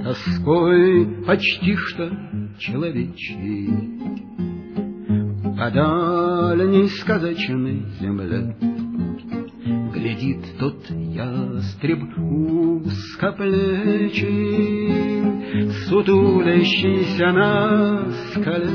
тоской почти что человечьей по дальней сказочной земле глядит тот ястреб узкоплечий, сутулящийся на скале.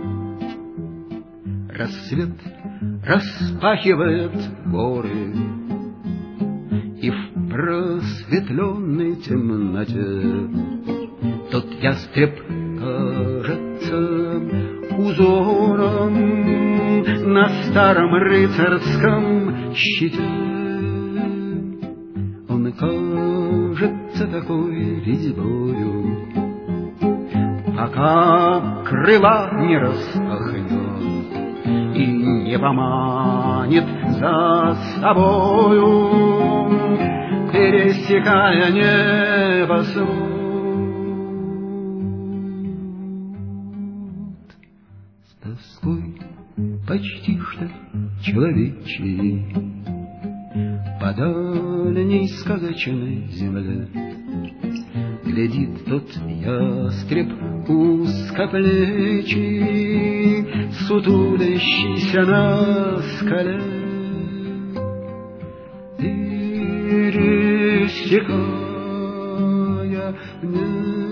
Рассвет распахивает горы, и в просветленной темноте тот ястреб кажется узором на старом рыцарском щите. Он кажется такой резьбою, пока крыла не распахнет и не поманит за собою, пересекая небосвод. С тоской почти что человечьей по дальней сказочной земле глядит тот ястреб узкоплечий, сутулящийся на скале, пересекая небо.